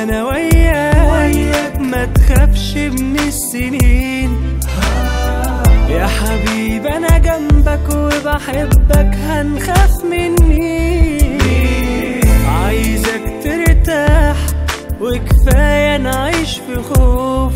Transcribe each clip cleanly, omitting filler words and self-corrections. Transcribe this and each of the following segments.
انا وياك ما تخافش من السنين يا حبيبي، انا جنبك وبحبك، هنخاف مني؟ عايزك ترتاح وكفاية نعيش في خوف،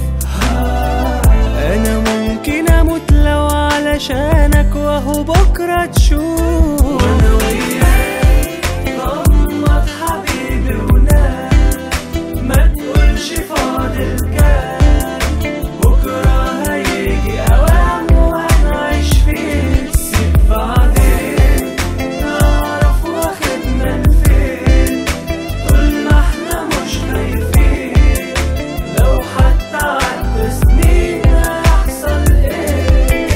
انا ممكن اموت لو علشانك، وهو بكرة تشوف. وانا وياك غمض حبيبي ونام، ما تقولش فاضل كام، بكرة هيجي اوام وهنعيش فيه. سيب بعدين نعرف واخدنا لفين، طول ما احنا مش خايفين، لو حتى عدى سنين هيحصل ايه؟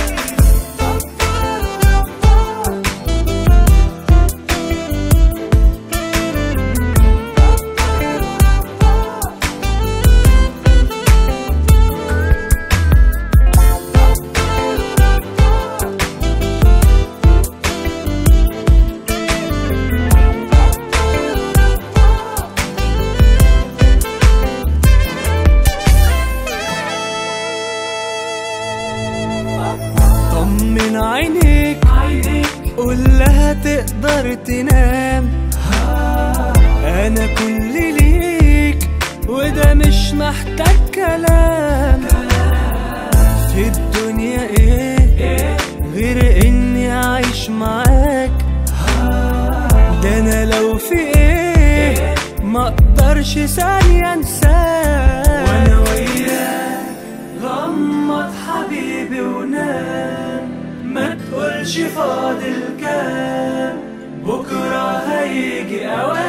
طمن عينيك قول لها تقدر تنام، انا كل ليك وده مش محتاج كلام. في الدنيا ايه غير اني اعيش معاك، ده انا لو في ايه ما اقدرش ثانية انساك. وانا وياك غمض حبيبي ونام، ما تقولش فاضل كام، بكرة هيجي اوام